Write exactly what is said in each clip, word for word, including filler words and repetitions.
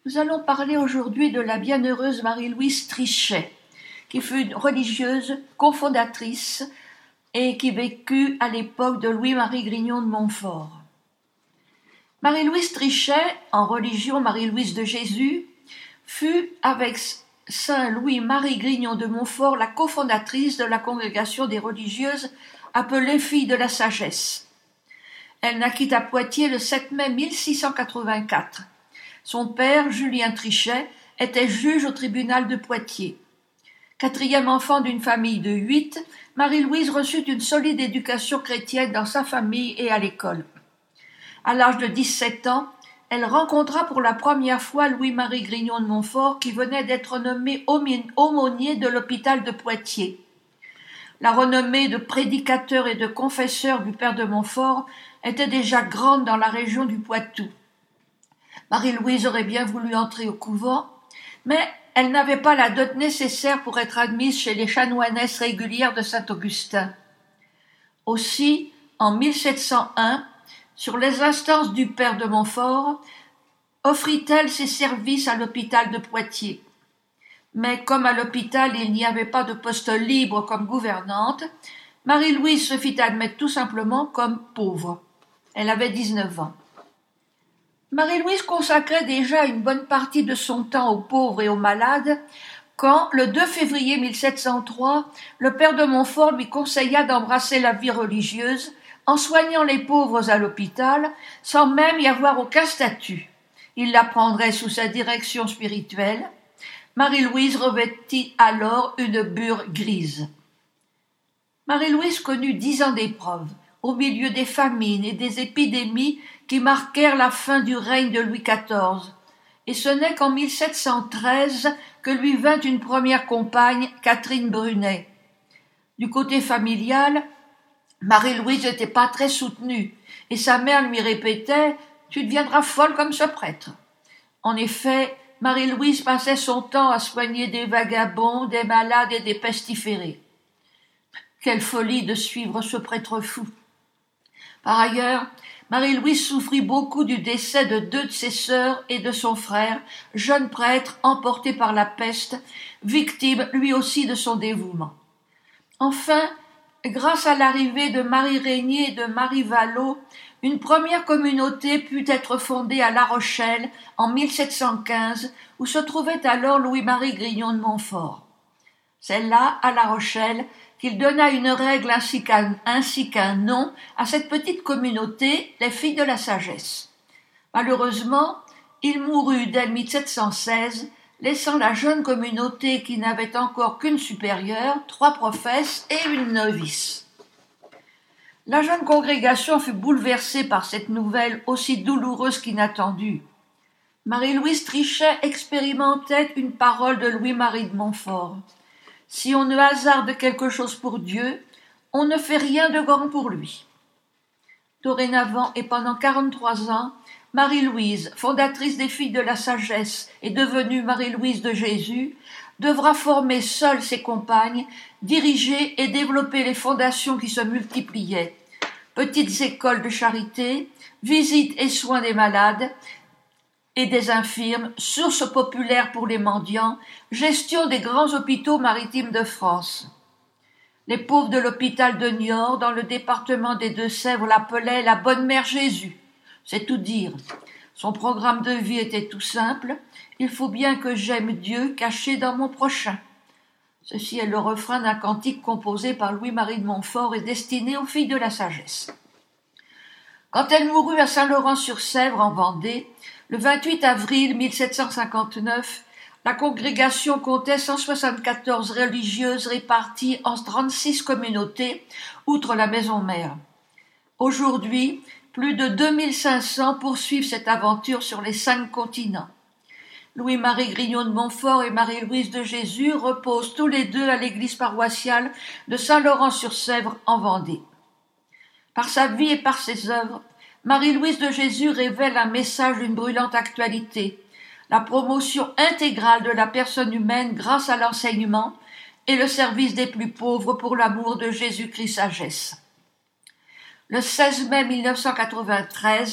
Nous allons parler aujourd'hui de la bienheureuse Marie-Louise Trichet, qui fut une religieuse cofondatrice et qui vécut à l'époque de Louis-Marie Grignon de Montfort. Marie-Louise Trichet, en religion Marie-Louise de Jésus, fut avec saint Louis-Marie Grignon de Montfort la cofondatrice de la congrégation des religieuses appelée Filles de la Sagesse. Elle naquit à Poitiers le sept mai mille six cent quatre-vingt-quatre. Son père, Julien Trichet, était juge au tribunal de Poitiers. Quatrième enfant d'une famille de huit, Marie-Louise reçut une solide éducation chrétienne dans sa famille et à l'école. À l'âge de dix-sept ans, elle rencontra pour la première fois Louis-Marie Grignon de Montfort qui venait d'être nommé aumônier de l'hôpital de Poitiers. La renommée de prédicateur et de confesseur du père de Montfort était déjà grande dans la région du Poitou. Marie-Louise aurait bien voulu entrer au couvent, mais elle n'avait pas la dot nécessaire pour être admise chez les chanoinesses régulières de Saint-Augustin. Aussi, en mille sept cent un, sur les instances du père de Montfort, offrit-elle ses services à l'hôpital de Poitiers. Mais comme à l'hôpital il n'y avait pas de poste libre comme gouvernante, Marie-Louise se fit admettre tout simplement comme pauvre. Elle avait dix-neuf ans. Marie-Louise consacrait déjà une bonne partie de son temps aux pauvres et aux malades, quand, le deux février mille sept cent trois, le père de Montfort lui conseilla d'embrasser la vie religieuse en soignant les pauvres à l'hôpital, sans même y avoir aucun statut. Il la prendrait sous sa direction spirituelle. Marie-Louise revêtit alors une bure grise. Marie-Louise connut dix ans d'épreuves, au milieu des famines et des épidémies qui marquèrent la fin du règne de Louis quatorze, et ce n'est qu'en mille sept cent treize que lui vint une première compagne, Catherine Brunet. Du côté familial, Marie-Louise n'était pas très soutenue, et sa mère lui répétait « Tu deviendras folle comme ce prêtre ». En effet, Marie-Louise passait son temps à soigner des vagabonds, des malades et des pestiférés. Quelle folie de suivre ce prêtre fou! Par ailleurs, Marie-Louise souffrit beaucoup du décès de deux de ses sœurs et de son frère, jeune prêtre emporté par la peste, victime lui aussi de son dévouement. Enfin, grâce à l'arrivée de Marie Régnier et de Marie Vallot, une première communauté put être fondée à La Rochelle en mille sept cent quinze, où se trouvait alors Louis-Marie Grignon de Montfort. C'est là, à La Rochelle, qu'il donna une règle ainsi qu'un, ainsi qu'un nom à cette petite communauté, les Filles de la Sagesse. Malheureusement, il mourut dès mille sept cent seize, laissant la jeune communauté qui n'avait encore qu'une supérieure, trois professes et une novice. La jeune congrégation fut bouleversée par cette nouvelle aussi douloureuse qu'inattendue. Marie-Louise Trichet expérimentait une parole de Louis-Marie de Montfort. Si on ne hasarde quelque chose pour Dieu, on ne fait rien de grand pour lui. Dorénavant et pendant quarante-trois ans, Marie-Louise, fondatrice des Filles de la Sagesse et devenue Marie-Louise de Jésus, devra former seule ses compagnes, diriger et développer les fondations qui se multipliaient. Petites écoles de charité, visites et soins des malades et des infirmes, source populaire pour les mendiants, gestion des grands hôpitaux maritimes de France. Les pauvres de l'hôpital de Niort, dans le département des Deux-Sèvres, l'appelaient la Bonne Mère Jésus. C'est tout dire. Son programme de vie était tout simple. Il faut bien que j'aime Dieu caché dans mon prochain. Ceci est le refrain d'un cantique composé par Louis-Marie de Montfort et destiné aux Filles de la Sagesse. Quand elle mourut à Saint-Laurent-sur-Sèvre, en Vendée, le vingt-huit avril mille sept cent cinquante-neuf, la congrégation comptait cent soixante-quatorze religieuses réparties en trente-six communautés, outre la maison mère. Aujourd'hui, plus de deux mille cinq cents poursuivent cette aventure sur les cinq continents. Louis-Marie Grignon de Montfort et Marie-Louise de Jésus reposent tous les deux à l'église paroissiale de Saint-Laurent-sur-Sèvre en Vendée. Par sa vie et par ses œuvres, Marie-Louise de Jésus révèle un message d'une brûlante actualité, la promotion intégrale de la personne humaine grâce à l'enseignement et le service des plus pauvres pour l'amour de Jésus-Christ sagesse. Le seize mai mille neuf cent quatre-vingt-treize,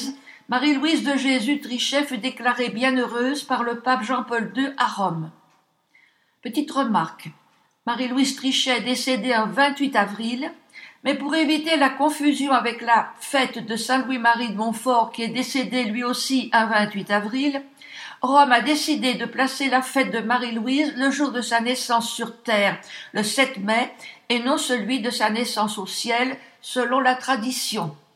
Marie-Louise de Jésus Trichet fut déclarée bienheureuse par le pape Jean-Paul deux à Rome. Petite remarque, Marie-Louise Trichet est décédée un vingt-huit avril, mais pour éviter la confusion avec la fête de Saint Louis-Marie de Montfort qui est décédé lui aussi un vingt-huit avril, Rome a décidé de placer la fête de Marie-Louise le jour de sa naissance sur terre, le sept mai, et non celui de sa naissance au ciel, selon la tradition.